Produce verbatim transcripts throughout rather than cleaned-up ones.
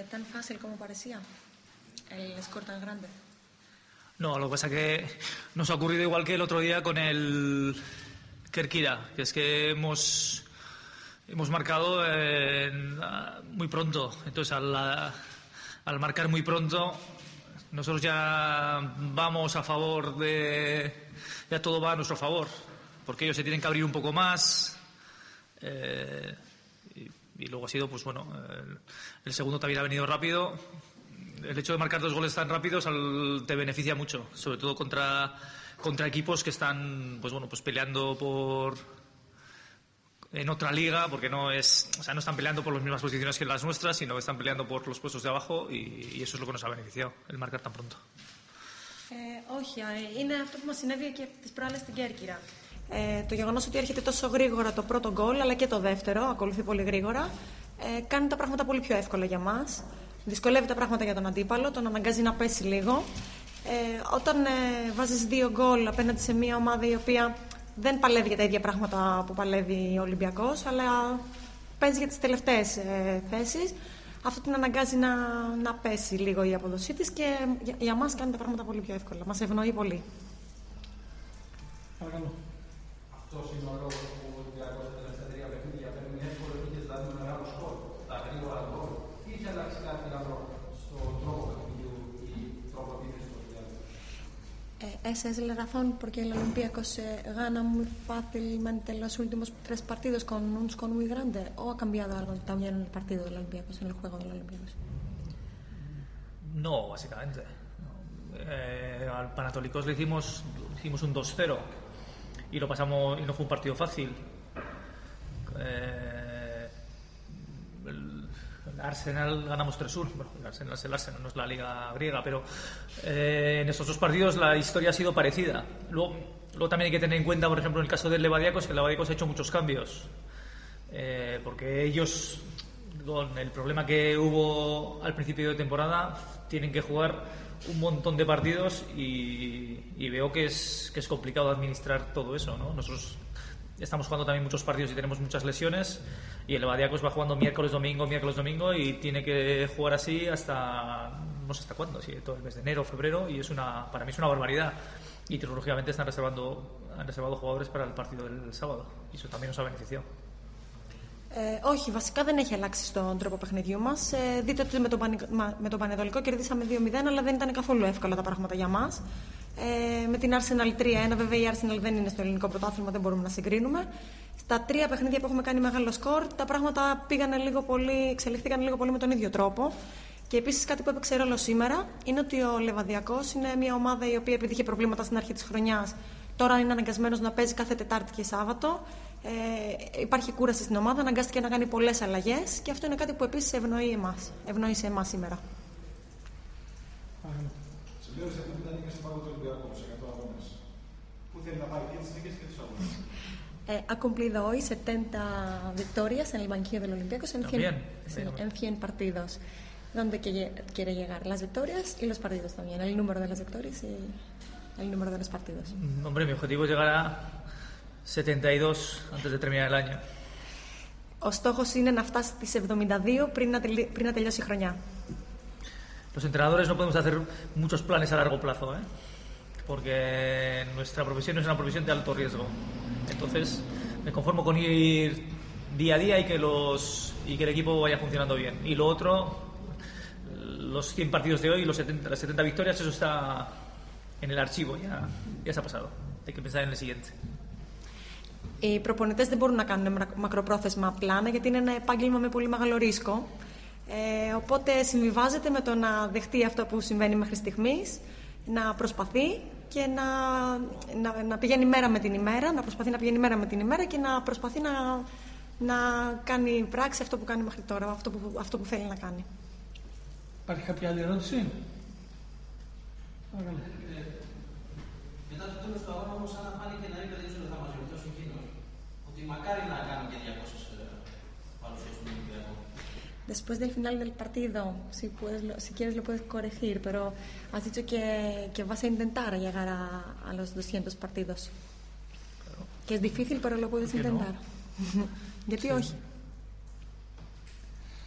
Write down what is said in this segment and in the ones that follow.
Eh, ¿Tan fácil como parecía el score tan grande? No, lo que pasa es que nos ha ocurrido igual que el otro día con el Kerkira, que es que hemos, hemos marcado eh, muy pronto. Entonces, al, al marcar muy pronto, nosotros ya vamos a favor de... Ya todo va a nuestro favor, porque ellos se tienen que abrir un poco más. Eh, y, y luego ha sido, pues bueno, el, el segundo también ha venido rápido. El hecho de marcar dos goles tan rápidos al, te beneficia mucho, sobre todo contra, contra equipos que están, pues bueno, pues peleando por en otra liga, porque no es, o sea, no están peleando por las mismas posiciones que las nuestras, sino que están peleando por los puestos de abajo y, y eso es lo que nos ha beneficiado, el marcar tan pronto. Ε, όχι, είναι αυτό που μας συνέβη και τις προάλλες στην Κέρκυρα. Ε, το γεγονός ότι έρχεται τόσο γρήγορα το πρώτο γκολ, αλλά και το δεύτερο, ακολουθεί πολύ γρήγορα, ε, κάνει τα πράγματα πολύ πιο εύκολα για μας. Δυσκολεύει τα πράγματα για τον αντίπαλο, τον αναγκάζει να πέσει λίγο. Ε, όταν ε, βάζεις δύο γκολ απέναντι σε μια ομάδα η οποία δεν παλεύει για τα ίδια πράγματα που παλεύει ο Ολυμπιακός, αλλά παίζει για τις τελευταίες ε, θέσεις, αυτό την αναγκάζει να, να πέσει λίγο η αποδοσή της και για, για μας κάνει τα πράγματα πολύ πιο εύκολα. Μας ευνοεί πολύ. Παρακαλώ. Αυτός είναι ο λόγος που ο Ολυμπιακός τα τελευταία τρία παιχνίδια παίρνει εύκολο και είχε δηλαδή μεγάλο σκορ, τα γρήγορα γκολ. Τι είχε αλλάξει κάτι άλλο στον τρόπο παιχνιδιού ή τρόπο επίθεσης του Ολυμπιακού? Esa es la razón porque el Olympiacos eh, gana muy fácilmente los últimos tres partidos con un score muy grande, o ha cambiado algo también en el partido del Olympiacos, en el juego del Olympiacos. No, básicamente. Eh, al Panathinaikos le hicimos, hicimos un dos cero y lo pasamos y no fue un partido fácil. Eh, el, el Arsenal ganamos tres uno. Bueno, el Arsenal es el Arsenal, no es la liga griega, pero eh, en estos dos partidos la historia ha sido parecida. Luego, luego también hay que tener en cuenta, por ejemplo, en el caso del Levadiakos, que el Levadiakos ha hecho muchos cambios. Eh, porque ellos, con el problema que hubo al principio de temporada, tienen que jugar un montón de partidos y, y veo que es, que es complicado administrar todo eso, ¿no? Nosotros estamos jugando también muchos partidos y tenemos muchas lesiones y el Levadiakos va jugando miércoles, domingo, miércoles, domingo y tiene que jugar así hasta, no sé hasta cuándo, si todo el mes de enero, febrero, y es una, para mí es una barbaridad. Y tecnológicamente están reservando, han reservado jugadores para el partido del sábado y eso también nos ha beneficiado. Ε, όχι, βασικά δεν έχει αλλάξει στον τρόπο παιχνιδιού μας. Ε, δείτε ότι με τον το Πανετολικό κερδίσαμε δύο μηδέν, αλλά δεν ήταν καθόλου εύκολα τα πράγματα για μας. Ε, με την Arsenal τρία ένα, βέβαια η Arsenal δεν είναι στο ελληνικό πρωτάθλημα, δεν μπορούμε να συγκρίνουμε. Στα τρία παιχνίδια που έχουμε κάνει μεγάλο σκορ, τα πράγματα πήγανε λίγο πολύ, εξελιχθήκαν λίγο πολύ με τον ίδιο τρόπο. Και επίσης κάτι που έπαιξε ρόλο σήμερα είναι ότι ο Λεβαδιακός είναι μια ομάδα η οποία επειδή είχε προβλήματα στην αρχή της χρονιάς, τώρα είναι αναγκασμένος να παίζει κάθε Τετάρτη και Σάββατο. Ε, υπάρχει κούραση στην ομάδα, αναγκάστηκε να κάνει πολλές αλλαγές και αυτό είναι κάτι που επίσης ευνοεί εμάς, ευνοεί σε εμάς σήμερα. Συμπλήρωσε αυτή την νίκη στον πάγκο του Ολυμπιακού σε εκατό αγώνες. Πού θέλει να πάει και τις νίκες και τους αγώνες? Eh, ha cumplido hoy setenta victorias en el banquillo del Olympiacos en cien, Bien, sí, bien. en cien partidos. ¿Dónde quiere llegar? Las victorias y los partidos también. El número de las victorias y el número de los partidos. Hombre, mi objetivo es llegar a setenta y dos antes de terminar el año. Ο στόχος είναι να φτάσει στις εβδομήντα δύο πριν να, τελει... πριν να τελειώσει η χρονιά. Los entrenadores no podemos hacer muchos planes a largo plazo, ¿eh? Porque nuestra profesión es una profesión de alto riesgo. Entonces, me conformo con ir día a día y que, los, y que el equipo vaya funcionando bien. Y lo otro, los cien partidos de hoy, los setenta, las setenta victorias, eso está en el archivo, ya, ya se ha pasado. Hay que pensar en el siguiente. Οι προπονητές δεν μπορούν να κάνουν μακροπρόθεσμα πλάνα γιατί είναι ένα επάγγελμα με πολύ μεγάλο ρίσκο. Ε, οπότε συμβιβάζεται με το να δεχτεί αυτό που συμβαίνει μέχρι στιγμής, να προσπαθεί και να, να, να πηγαίνει μέρα με την ημέρα, να προσπαθεί να πηγαίνει μέρα με την ημέρα και να προσπαθεί να, να κάνει πράξη αυτό που κάνει μέχρι τώρα, αυτό που, αυτό που θέλει να κάνει. Υπάρχει κάποια άλλη ερώτηση? Παρακαλώ. Μετά το τέλος του αγώνα όμως σαν να φάνηκε να είπε δεν ξέρω θα μας ρωτήσει εκείνος ότι μακάρι να κάνει και διακόσιες παρουσίες του Ολυμπιακού. Después del final del partido, si, puedes, si quieres lo puedes corregir, pero has dicho que, que vas a intentar llegar a, a los doscientos partidos. Claro. Que es difícil, pero lo puedes intentar. No? Γιατί sí. όχι? Es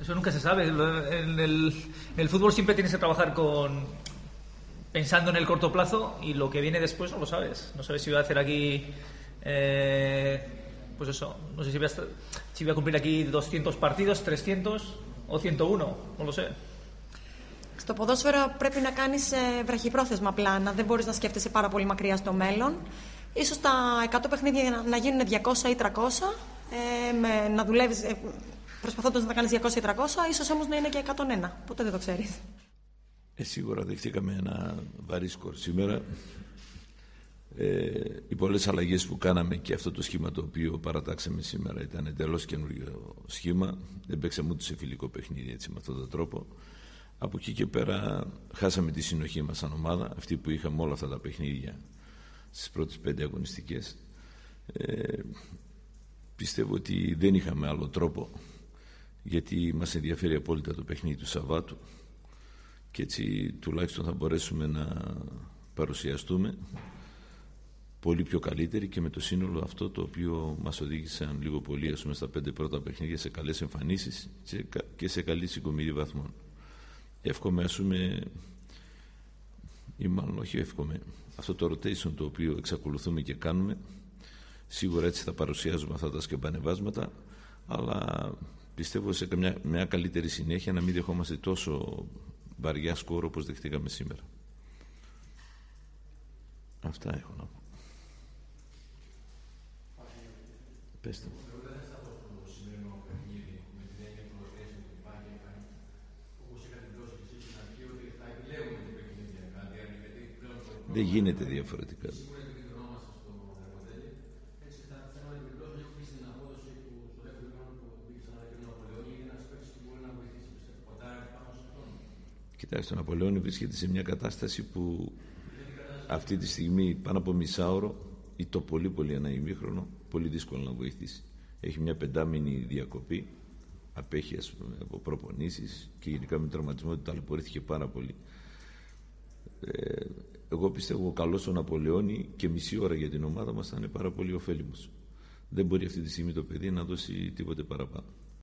Eso nunca se sabe. En el, en el fútbol siempre tienes que trabajar con pensando en el corto plazo y lo que viene después no lo sabes. No sabes si voy a hacer aquí, eh, pues eso, no sé si voy, a, si voy a cumplir aquí doscientos partidos, trescientos o ciento uno, no lo sé. Στο ποδόσφαιρο πρέπει να κάνεις ε, βραχυπρόθεσμα πλάνα, δεν μπορείς να σκέφτεσαι πάρα πολύ μακριά στο μέλλον. Ίσως τα εκατό παιχνίδια να, να γίνουν διακόσια ή τριακόσια, ε, με, να δουλεύεις ε, προσπαθώντας να τα κάνεις διακόσια ή τριακόσια, ίσως όμως να είναι και εκατόν ένα. Ποτέ δεν το ξέρεις. Ε, σίγουρα δεχτήκαμε ένα βαρύ σκορ σήμερα. Ε, οι πολλές αλλαγές που κάναμε και αυτό το σχήμα το οποίο παρατάξαμε σήμερα ήταν εντελώς καινούργιο σχήμα. Δεν παίξαμε ούτε σε φιλικό παιχνίδι έτσι, με αυτόν τον τρόπο. Από εκεί και πέρα χάσαμε τη συνοχή μας σαν ομάδα, αυτή που είχαμε όλα αυτά τα παιχνίδια στις πρώτες πέντε αγωνιστικές. Ε, πιστεύω ότι δεν είχαμε άλλο τρόπο, γιατί μας ενδιαφέρει απόλυτα το παιχνίδι του Σαββάτου και έτσι τουλάχιστον θα μπορέσουμε να παρουσιαστούμε πολύ πιο καλύτεροι και με το σύνολο αυτό το οποίο μας οδήγησαν λίγο πολύ ας πούμε, στα πέντε πρώτα παιχνίδια σε καλές εμφανίσεις και σε καλή συγκομιδή βαθμών. Εύχομαι ας πούμε, ή μάλλον όχι εύχομαι, αυτό το rotation το οποίο εξακολουθούμε και κάνουμε, σίγουρα έτσι θα παρουσιάζουμε αυτά τα σκεμπανεβάσματα, αλλά πιστεύω σε μια, μια καλύτερη συνέχεια να μην δεχόμαστε τόσο βαριά σκόρ όπως δεχτήκαμε σήμερα. Αυτά έχω να πω. Πέστε. Δεν γίνεται διαφορετικά. Κοιτάξτε, ο Ναπολεόνι βρίσκεται σε μια κατάσταση που αυτή τη στιγμή πάνω από μισάωρο ή το πολύ πολύ ένα ημίχρονο πολύ δύσκολο να βοηθήσει. Έχει μια πεντάμινη διακοπή, απέχει ας πούμε, από προπονήσεις και γενικά με τραυματισμό του ταλαιπωρήθηκε πάρα πολύ. Ε, εγώ πιστεύω καλός ο Ναπολεόνι και μισή ώρα για την ομάδα μας θα είναι πάρα πολύ ωφέλιμος. Δεν μπορεί αυτή τη στιγμή το παιδί να δώσει τίποτε παραπάνω.